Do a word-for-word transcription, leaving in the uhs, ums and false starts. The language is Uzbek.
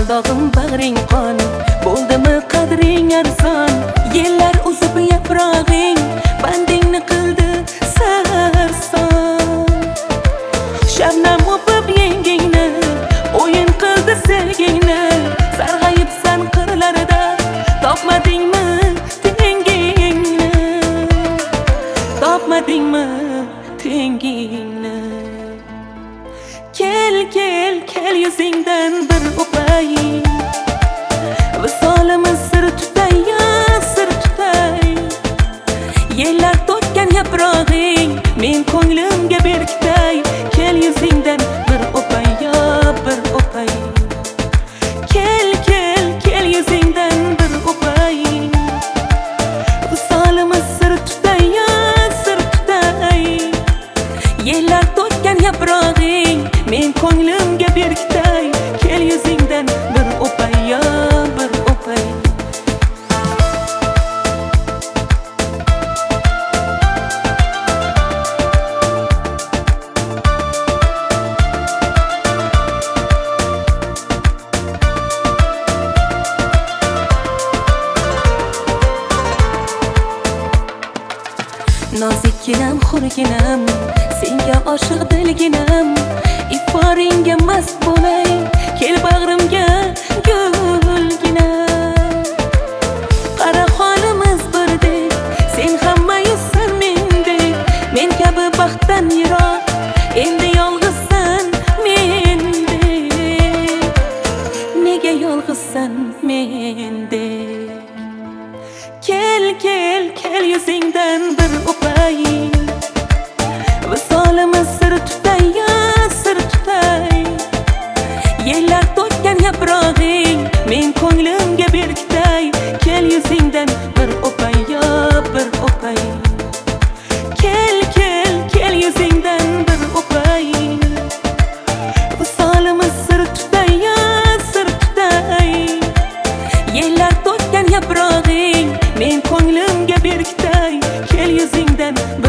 dog'im bag'ring qon, bo'ldimi qadring arzon. Yillar uzib yaprog'ing, bandingni qildi sarson. Shabnam o'pib yengingni, o'yin qildi sevgingni. Sarg'ayibsan qirlarida, topmadingmi tengingni? Topmadingmi tengingni? Kel, kel, kel yuzingdan bir o'pay. Visolimiz sir tutay, ya sir tutay. Yillar to'kkan yaprog'ing, men ko'nglimga berkitay. Kel yuzingdan bir o'pay, ya bir o'pay. Kel, kel, kel yuzingdan bir o'pay. Visolimiz sir tutay, ya sir tutay. Yillar to'kkan yaprog'ing, men ko'nglimga berkitay. Kel yuzingdan bir o'pay, ya bir o'pay. Nozikginam, hurginam, senga oshiq dilginam. Iforingga mast bo'lay, kel bag'rimga gulginam. Qara holimiz birdek, sen hamma yuzsan mendek. Men kabi baxtdan yiroq, endi yolg'izsan mendek. Nega yolg'izsan mendek? Kel, kel, kel yuzingdan bir o'pay. Visolimiz sir tutay, ya sir tutay. Yillar to'kkan yaprog'ing, men ko'nglimga berkitay. Kel yuzingdan bir o'pay, ya bir o'pay. Kel, kel, kel yuzingdan bir o'pay. Visolimiz sir tutay, ya sir tutay. Yillar to'kkan yaprog'ing, men ko'nglimga berkitay. Kel yuzingdan